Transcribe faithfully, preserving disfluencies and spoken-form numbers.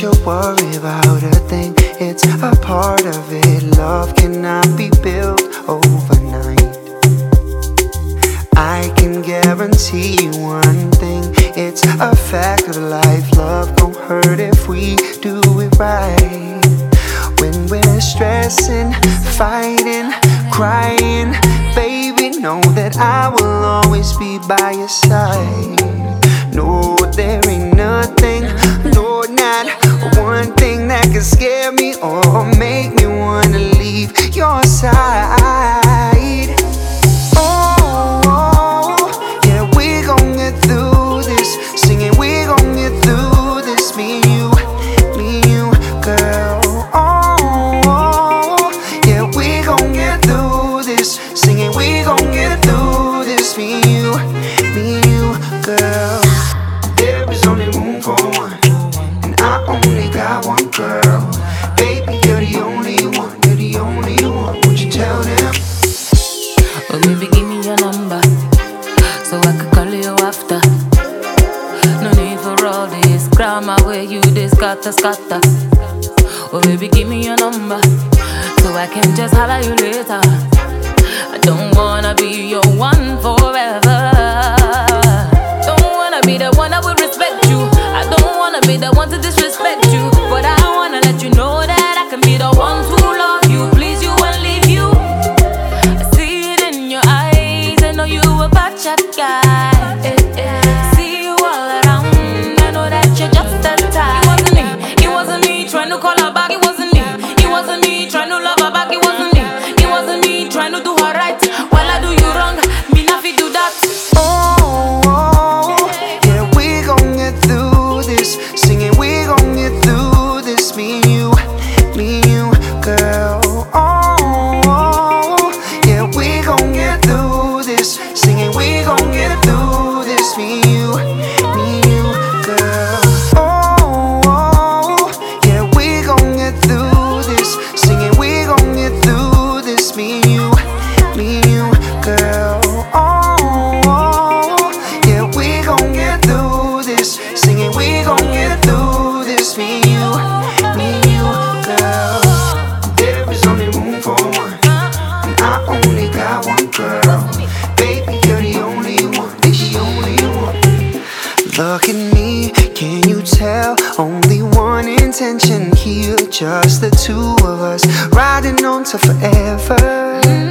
you worry about a thing, it's a part of it. Love cannot be built overnight. I can guarantee you one thing, it's a fact of life. Love gon' hurt if we do it right. When we're stressing, fighting, crying, baby, know that I will always be by your side. No, there ain't nothing, no, not one thing that can scare me or make me wanna leave your side. Oh, oh, yeah, we gon' get through this. Singing, we gon' get through this. Me and you, me and you, girl. Oh, oh, yeah, we gon' get through this. Singing, we gon' get through this. Me and you, me and you, girl. There is only room for one, and I only got one girl. Baby, you're the only one, you're the only one. Won't you tell them? Oh, baby, give me your number so I could call you after. No need for all this grammar where you this scatter, scatter. Oh, baby, give me your number so I can just holler you later. I don't wanna be your one forever. Don't wanna be the one that will respect you. I don't wanna be the one to disrespect you. But I wanna let you know that I can be the one to love you, please you and leave you. I see it in your eyes, I know you a bad chat guy. Eh, eh. See you all around, I know that you're just that type. It wasn't me, it wasn't me trying to call her back. It wasn't me, it wasn't me trying to love her back. It wasn't me, it wasn't me trying to do her right. While I do you wrong, me not fi do that. Oh, oh, yeah, we gon' get through this. Singing, we gon' get through this. Me and you, me and you, girl. Oh, oh, yeah, we gon' get through this. Singing, we gon' get through this. Me and you, me and you, girl. Oh, oh, yeah, we gon' get through this. Singing, we gon' get through this. Me and you, me and you, girl. Oh, oh, yeah, we gon' get through this. Singing, we gon' get through this. Me and you, me and you, girl. There is only room for one, and I only got one girl. Baby, you're the only one, the only one. Look at me, can you tell? Only one intention here, just the two of us riding on to forever.